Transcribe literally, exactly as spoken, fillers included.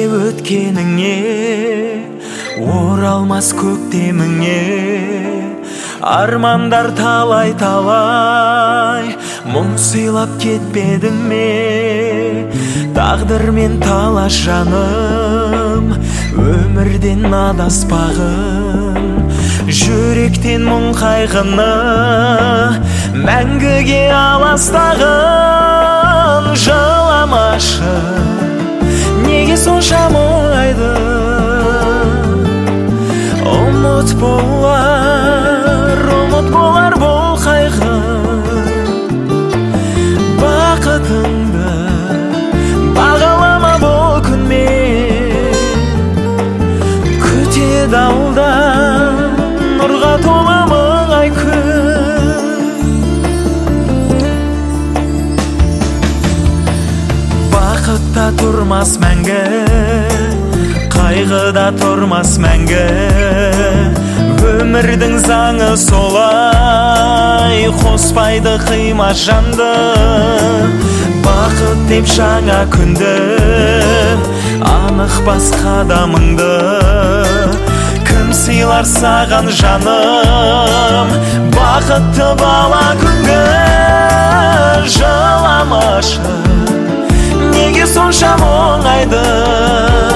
өткеніңе, оралмас көктеміңе. Армандар талай-талай, мұң сыйлап кетпедің ме? Тағдырмен талас жаным, өмірден адаспағым. Жүректен мұң қайғыны мәңгіге аластағын. Жыламашы, неге сонша мұңайды? Ұмыт болар, ұмыт болар бұл қайғы. Бақытыңды бағалама бұл күнмен. Күтеді алдан нұрға толы мың ай күн. Бақытта тұрмас мәңгі, қайғыда тұрмас мәңгі. Өмірдің заңы солай, қоспайды қима жанды. Бақыт деп жаңа күнді, анық басқа адамыңды. Кім сыйлар саған жаным, бақытты бала күнгі. Жыламашы, неге сонша мұңайды?